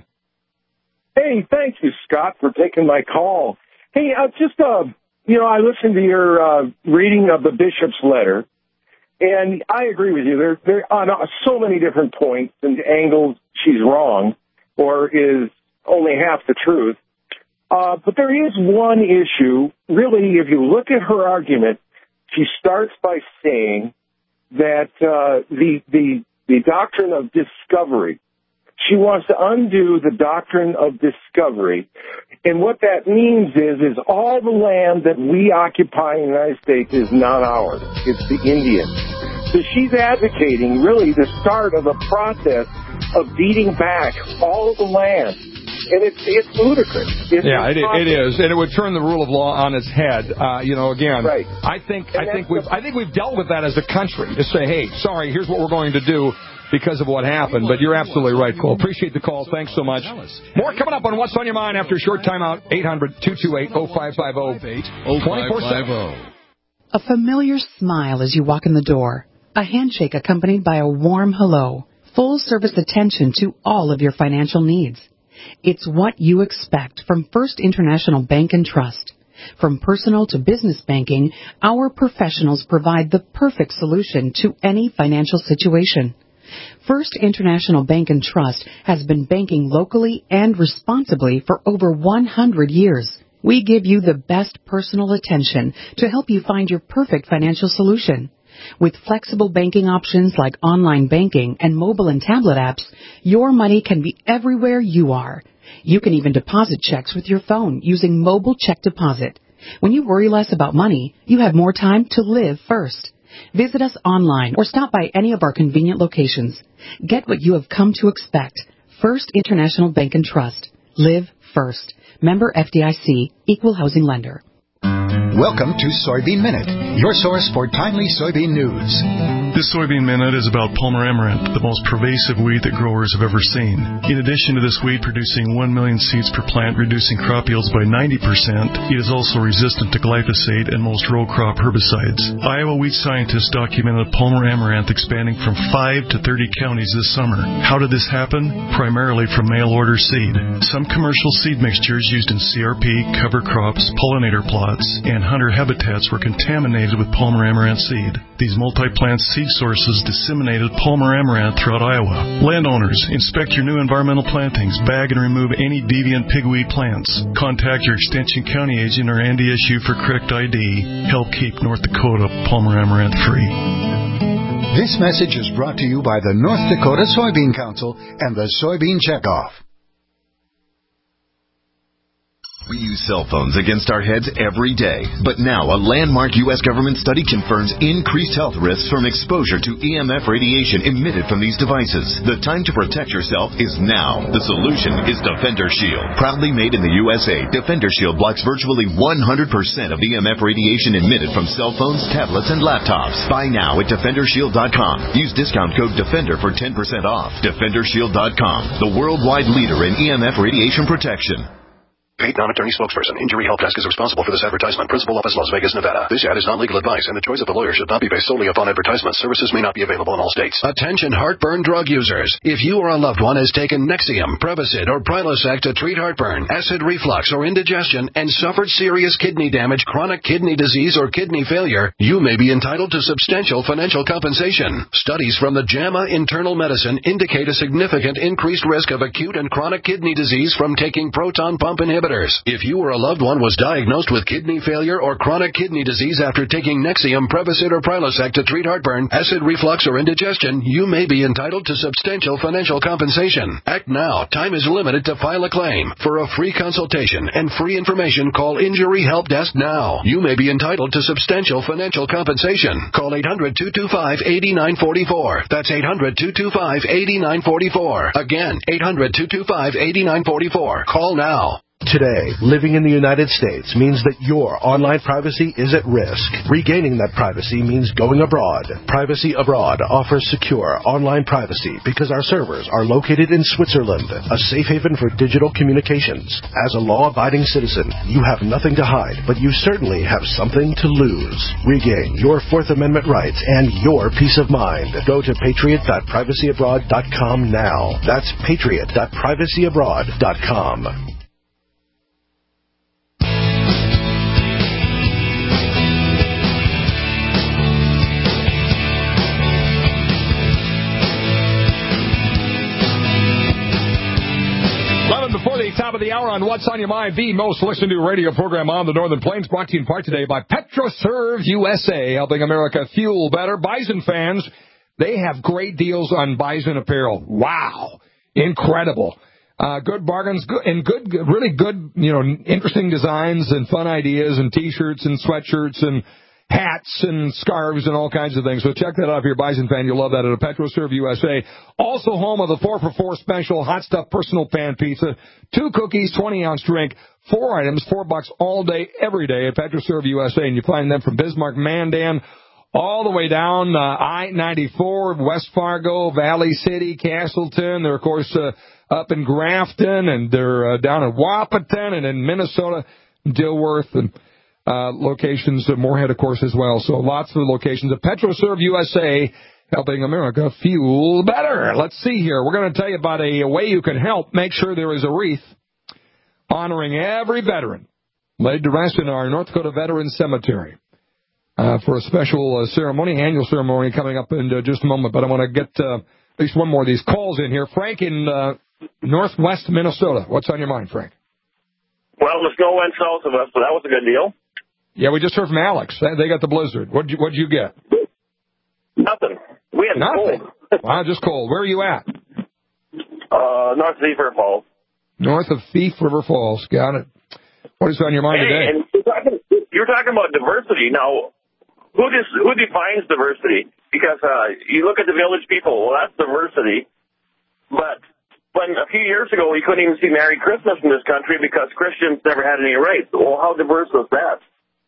Hey, thank you, Scott, for taking my call. Hey, uh, just, uh, you know, I listened to your uh, reading of the bishop's letter, and I agree with you. There, there on uh, so many different points and angles she's wrong, or is only half the truth. Uh, but there is one issue. Really, if you look at her argument, she starts by saying that uh, the the the doctrine of discovery, she wants to undo the doctrine of discovery. And what that means is, is all the land that we occupy in the United States is not ours. It's the Indians. So she's advocating really the start of a process of beating back all of the land. And it's it's ludicrous. It's yeah, it, it is, and it would turn the rule of law on its head. Uh, you know, again, right. I think and I think we've I think we've dealt with that as a country to say, hey, sorry, here's what we're going to do because of what happened. But you're absolutely right, Cole. Appreciate the call. Thanks so much. More coming up on What's on Your Mind after a short timeout. eight hundred two two eight oh five five oh twenty-four seven. A familiar smile as you walk in the door. A handshake accompanied by a warm hello. Full service attention to all of your financial needs. It's what you expect from First International Bank and Trust. From personal to business banking, our professionals provide the perfect solution to any financial situation. First International Bank and Trust has been banking locally and responsibly for over one hundred years. We give you the best personal attention to help you find your perfect financial solution. With flexible banking options like online banking and mobile and tablet apps, your money can be everywhere you are. You can even deposit checks with your phone using mobile check deposit. When you worry less about money, you have more time to live first. Visit us online or stop by any of our convenient locations. Get what you have come to expect. First International Bank and Trust. Live first. Member F D I C, Equal Housing Lender. Welcome to Soybean Minute, your source for timely soybean news. This Soybean Minute is about Palmer amaranth, the most pervasive weed that growers have ever seen. In addition to this weed producing one million seeds per plant, reducing crop yields by ninety percent, it is also resistant to glyphosate and most row crop herbicides. Iowa wheat scientists documented Palmer amaranth expanding from five to thirty counties this summer. How did this happen? Primarily from mail-order seed. Some commercial seed mixtures used in C R P, cover crops, pollinator plots, and hunter habitats were contaminated with Palmer amaranth seed. These multi-plant seed sources disseminated Palmer amaranth throughout Iowa. Landowners, inspect your new environmental plantings, bag and remove any deviant pigweed plants. Contact your Extension County agent or N D S U for correct I D. Help keep North Dakota Palmer amaranth free. This message is brought to you by the North Dakota Soybean Council and the Soybean Checkoff. We use cell phones against our heads every day, but now a landmark U S government study confirms increased health risks from exposure to E M F radiation emitted from these devices. The time to protect yourself is now. The solution is Defender Shield. Proudly made in the U S A, Defender Shield blocks virtually one hundred percent of E M F radiation emitted from cell phones, tablets, and laptops. Buy now at Defender Shield dot com. Use discount code DEFENDER for ten percent off. Defender Shield dot com, the worldwide leader in E M F radiation protection. Paid non-attorney spokesperson. Injury Help Desk is responsible for this advertisement. Principal office, Las Vegas, Nevada. This ad is not legal advice, and the choice of the lawyer should not be based solely upon advertisements. Services may not be available in all states. Attention heartburn drug users. If you or a loved one has taken Nexium, Prevacid, or Prilosec to treat heartburn, acid reflux, or indigestion, and suffered serious kidney damage, chronic kidney disease, or kidney failure, you may be entitled to substantial financial compensation. Studies from the JAMA Internal Medicine indicate a significant increased risk of acute and chronic kidney disease from taking proton pump inhibitors. If you or a loved one was diagnosed with kidney failure or chronic kidney disease after taking Nexium, Prevacid, or Prilosec to treat heartburn, acid reflux, or indigestion, you may be entitled to substantial financial compensation. Act now. Time is limited to file a claim. For a free consultation and free information, call Injury Help Desk now. You may be entitled to substantial financial compensation. Call eight hundred, two two five, eight nine four four. That's eight hundred, two two five, eight nine four four. Again, eight hundred, two two five, eight nine four four. Call now. Today, living in the United States means that your online privacy is at risk. Regaining that privacy means going abroad. Privacy Abroad offers secure online privacy because our servers are located in Switzerland, a safe haven for digital communications. As a law-abiding citizen, you have nothing to hide, but you certainly have something to lose. Regain your Fourth Amendment rights and your peace of mind. Go to patriot dot privacy abroad dot com now. That's patriot dot privacy abroad dot com. Before the top of the hour on What's on Your Mind, the most listened to radio program on the Northern Plains, brought to you in part today by PetroServe U S A, helping America fuel better. Bison fans, they have great deals on Bison apparel. Wow. Incredible. Uh, good bargains good, and good, really good, you know, interesting designs and fun ideas and T-shirts and sweatshirts and hats and scarves and all kinds of things. So check that out if you're a Bison fan. You'll love that at a PetroServe U S A. Also home of the four for four special hot stuff personal pan pizza, two cookies, twenty ounce drink, four items, four bucks all day, every day at PetroServe U S A. And you find them from Bismarck, Mandan, all the way down uh, I ninety-four, West Fargo, Valley City, Castleton. They're, of course, uh, up in Grafton, and they're uh, down in Wahpeton, and in Minnesota, Dilworth, and Uh, locations, uh, Moorhead, of course, as well. So lots of locations at PetroServe U S A, helping America fuel better. Let's see here. We're going to tell you about a, a way you can help make sure there is a wreath honoring every veteran laid to rest in our North Dakota Veterans Cemetery uh, for a special uh, ceremony, annual ceremony coming up in uh, just a moment. But I want to get uh, at least one more of these calls in here. Frank in uh, northwest Minnesota. What's on your mind, Frank? Well, the snow went south of us, so that was a good deal. Yeah, we just heard from Alex. They got the blizzard. What'd you, what'd you get? Nothing. We had Nothing. cold. Wow, just cold. Where are you at? Uh, North Thief River Falls. North of Thief River Falls. Got it. What is on your mind hey, today? And you're, talking, you're talking about diversity. Now, who dis, who defines diversity? Because uh, you look at the village people, well, that's diversity. But when a few years ago we couldn't even see Merry Christmas in this country because Christians never had any rights. Well, how diverse was that?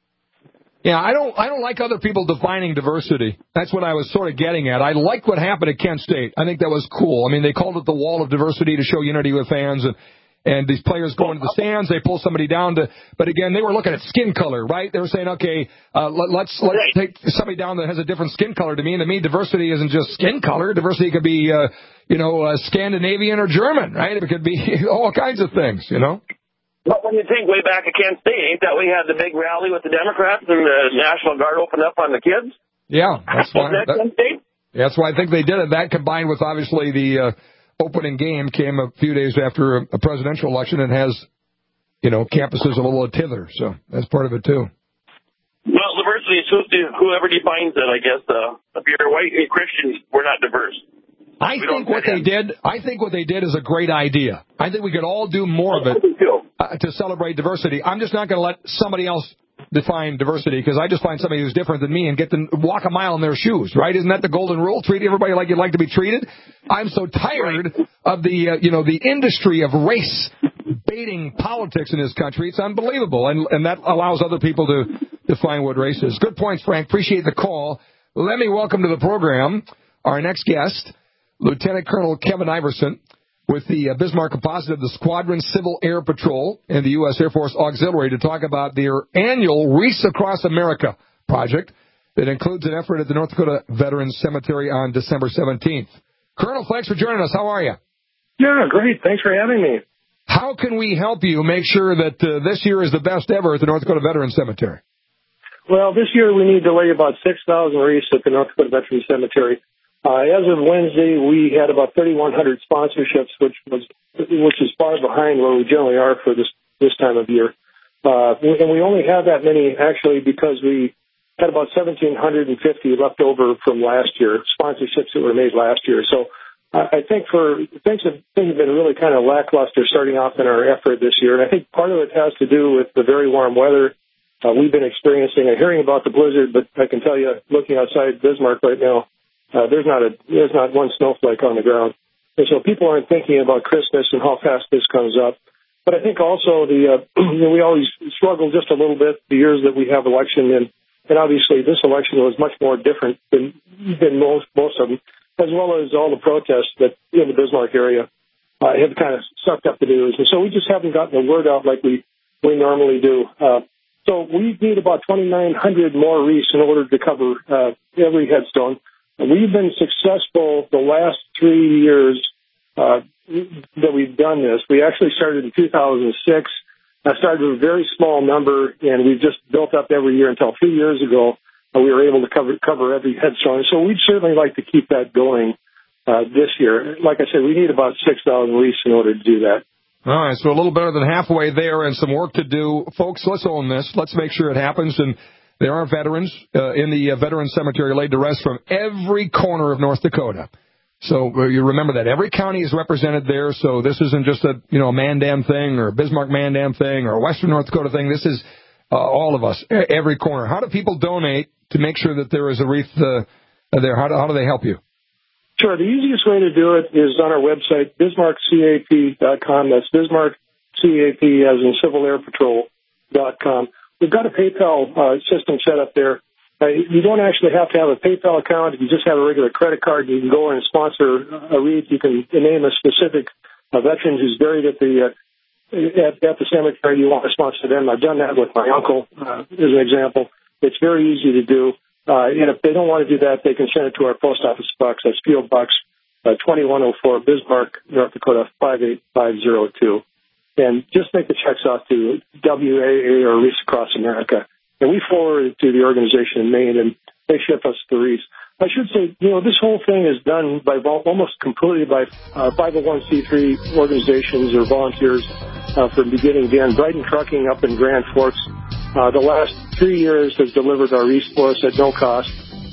Yeah, I don't I don't like other people defining diversity. That's what I was sort of getting at. I like what happened at Kent State. I think that was cool. I mean, they called it the wall of diversity to show unity with fans, and and these players go into the stands, they pull somebody down to, but again, they were looking at skin color, right? They were saying, okay, uh, let, let's let's take somebody down that has a different skin color to me. And to me, diversity isn't just skin color. Diversity could be, uh, you know, uh, Scandinavian or German, right? It could be all kinds of things, you know? But when you think way back at Kent State, ain't that we had the big rally with the Democrats and the National Guard opened up on the kids? Yeah, that's why. that That, Kent State? that's why I think they did it. That combined with obviously the uh, opening game came a few days after a, a presidential election and has, you know, campuses a little thither. So that's part of it too. Well, diversity is who, whoever defines it, I guess. Uh, if you're a white Christian, we're not diverse. I we think what they did, I think what they did is a great idea. I think we could all do more of it uh, to celebrate diversity. I'm just not going to let somebody else define diversity because I just find somebody who's different than me and get to walk a mile in their shoes, right? Isn't that the golden rule? Treat everybody like you'd like to be treated. I'm so tired of the, uh, you know, the industry of race baiting politics in this country. It's unbelievable, and and that allows other people to define what race is. Good points, Frank. Appreciate the call. Let me welcome to the program our next guest, Lieutenant Colonel Kevin Iverson, with the uh, Bismarck Composite of the Squadron Civil Air Patrol and the U S Air Force Auxiliary to talk about their annual Wreaths Across America project that includes an effort at the North Dakota Veterans Cemetery on December seventeenth. Colonel, thanks for joining us. How are you? Yeah, great. Thanks for having me. How can we help you make sure that uh, this year is the best ever at the North Dakota Veterans Cemetery? Well, this year we need to lay about six thousand wreaths at the North Dakota Veterans Cemetery. Uh, as of Wednesday, we had about thirty-one hundred sponsorships, which was which is far behind where we generally are for this this time of year. Uh, and we only have that many actually because we had about one thousand seven hundred fifty left over from last year, sponsorships that were made last year. So uh, I think for things have, things have been really kind of lackluster starting off in our effort this year. And I think part of it has to do with the very warm weather uh, we've been experiencing. I'm hearing about the blizzard, but I can tell you, looking outside Bismarck right now, Uh, there's not a there's not one snowflake on the ground, and so people aren't thinking about Christmas and how fast this comes up. But I think also the uh, you know, we always struggle just a little bit the years that we have election, and and obviously this election was much more different than than most most of them, as well as all the protests that in the Bismarck area uh, have kind of sucked up the news, and so we just haven't gotten the word out like we we normally do. Uh, so we need about twenty-nine hundred more wreaths in order to cover uh, every headstone. We've been successful the last three years uh, that we've done this. We actually started in two thousand six. I started with a very small number, and we've just built up every year until three years ago. Uh, we were able to cover cover every headstone. So we'd certainly like to keep that going uh, this year. Like I said, we need about six thousand wreaths in order to do that. All right, so a little better than halfway there and some work to do. Folks, let's own this. Let's make sure it happens. And there are veterans uh, in the uh, Veterans Cemetery laid to rest from every corner of North Dakota. So uh, you remember that. Every county is represented there, so this isn't just a, you know, Mandan thing or a Bismarck Mandan thing or a Western North Dakota thing. This is uh, all of us, every corner. How do people donate to make sure that there is a wreath uh, there? How do, how do they help you? Sure. The easiest way to do it is on our website, bismarck cap dot com. That's Bismarck C A P as in Civil Air Patrol dot com. We've got a PayPal uh, system set up there. Uh, you don't actually have to have a PayPal account. If you just have a regular credit card, you can go and sponsor a wreath. You can name a specific uh, veteran who's buried at the uh, at, at the cemetery. You want to sponsor them. I've done that with my uncle, uh, as an example. It's very easy to do. Uh, and if they don't want to do that, they can send it to our post office box. That's P O Box uh, twenty-one oh four, Bismarck, North Dakota five eight five oh two. And just make the checks off to W A A or Wreaths Across America. And we forward it to the organization in Maine, and they ship us the wreaths. I should say, you know, this whole thing is done by almost completely by uh, five oh one c three organizations or volunteers uh, from beginning to end. Brighton Trucking up in Grand Forks, uh, the last three years has delivered our wreaths for us at no cost.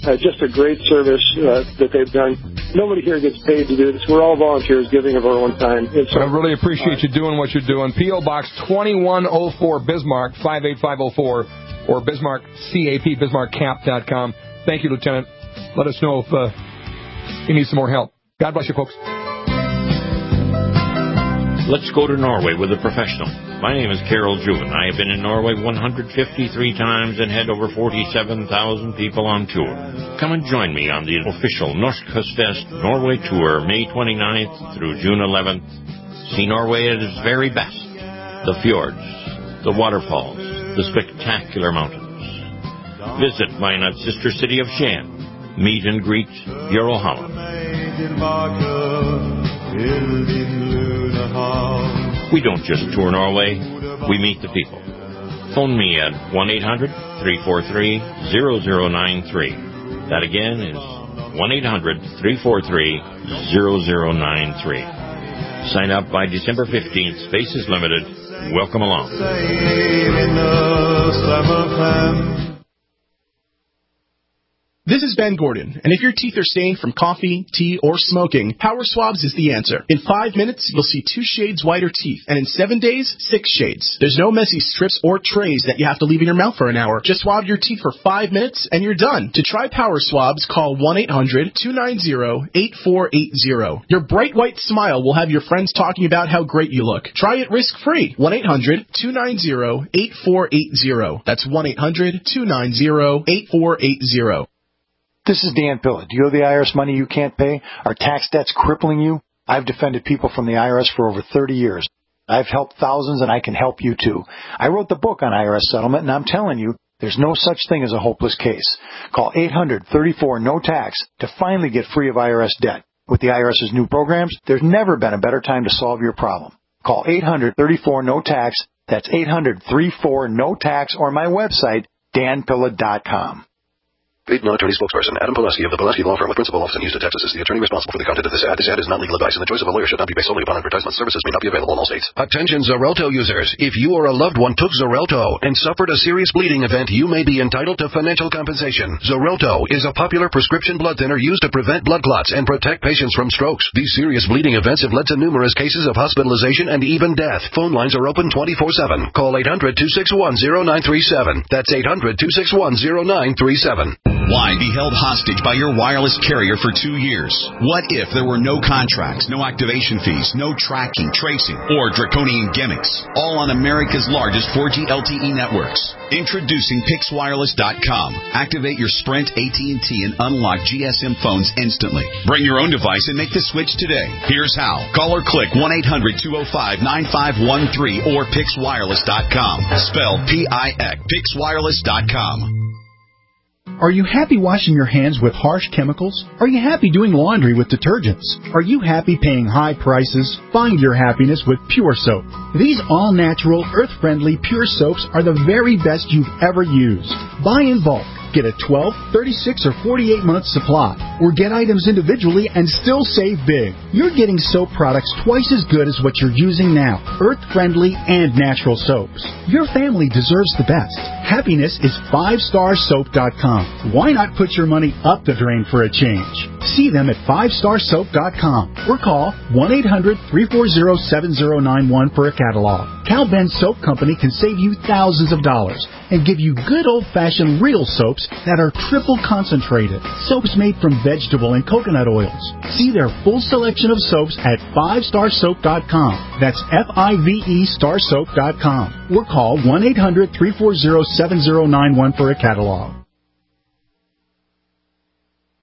Uh, just a great service uh, that they've done. Nobody here gets paid to do this. We're all volunteers giving of our own time. So, I really appreciate you doing what you're doing. P O. Box twenty-one oh four, Bismarck, five eight five oh four, or Bismarck, C A P, Bismarck Cap dot com. Thank you, Lieutenant. Let us know if uh, you need some more help. God bless you, folks. Let's go to Norway with a professional. My name is Carol Juven. I have been in Norway one hundred fifty-three times and had over forty-seven thousand people on tour. Come and join me on the official Norsk Høstfest Norway Tour, May twenty-ninth through June eleventh. See Norway at its very best. The fjords, the waterfalls, the spectacular mountains. Visit Minot's sister city of Skien. Meet and greet Bjørn Holland. We don't just tour Norway, we meet the people. Phone me at one eight hundred, three four three, zero zero nine three. That again is one eight hundred, three four three, zero zero nine three. Sign up by December fifteenth. Space is limited. Welcome along. This is Ben Gordon, and if your teeth are stained from coffee, tea, or smoking, Power Swabs is the answer. In five minutes, you'll see two shades whiter teeth, and in seven days, six shades. There's no messy strips or trays that you have to leave in your mouth for an hour. Just swab your teeth for five minutes, and you're done. To try Power Swabs, call one eight hundred, two nine zero, eight four eight zero. Your bright white smile will have your friends talking about how great you look. Try it risk-free. one eight hundred, two nine zero, eight four eight zero. That's one eight hundred, two nine zero, eight four eight zero. This is Dan Pilla. Do you owe the I R S money you can't pay? Are tax debts crippling you? I've defended people from the I R S for over thirty years. I've helped thousands, and I can help you, too. I wrote the book on I R S settlement, and I'm telling you, there's no such thing as a hopeless case. Call eight hundred, thirty-four, no tax to finally get free of I R S debt. With the IRS's new programs, there's never been a better time to solve your problem. Call eight hundred, thirty-four, no tax. That's eight hundred, thirty-four, no tax, or my website, dan pilla dot com. Paid non-attorney spokesperson Adam Pileski of the Pileski Law Firm with principal office in Houston, Texas is the attorney responsible for the content of this ad. This ad is not legal advice, and the choice of a lawyer should not be based solely upon advertisement. Services may not be available in all states. Attention Xarelto users. If you or a loved one took Xarelto and suffered a serious bleeding event, you may be entitled to financial compensation. Xarelto is a popular prescription blood thinner used to prevent blood clots and protect patients from strokes. These serious bleeding events have led to numerous cases of hospitalization and even death. Phone lines are open twenty-four seven. Call eight hundred, two six one, zero nine three seven. That's eight hundred, two six one, zero nine three seven. Why be held hostage by your wireless carrier for two years? What if there were no contracts, no activation fees, no tracking, tracing, or draconian gimmicks? All on America's largest four G L T E networks. Introducing Pix Wireless dot com. Activate your Sprint, A T and T, and unlock G S M phones instantly. Bring your own device and make the switch today. Here's how. Call or click one eight hundred, two oh five, nine five one three or Pix Wireless dot com. Spell P I X. Pix Wireless dot com. Are you happy washing your hands with harsh chemicals? Are you happy doing laundry with detergents? Are you happy paying high prices? Find your happiness with Pure Soap. These all-natural, earth-friendly Pure Soaps are the very best you've ever used. Buy in bulk. Get a twelve, thirty-six, or forty-eight month supply. Or get items individually and still save big. You're getting soap products twice as good as what you're using now. Earth-friendly and natural soaps. Your family deserves the best. Happiness is five star soap dot com. Why not put your money up the drain for a change? See them at five star soap dot com or call one eight hundred, three four zero, seven zero nine one for a catalog. Cal Ben Soap Company can save you thousands of dollars and give you good old-fashioned real soaps that are triple concentrated. Soaps made from vegetable and coconut oils. See their full selection of soaps at five star soap dot com. That's F I V E star soap dot com. Or call one eight hundred, three four zero, seven zero nine one for a catalog.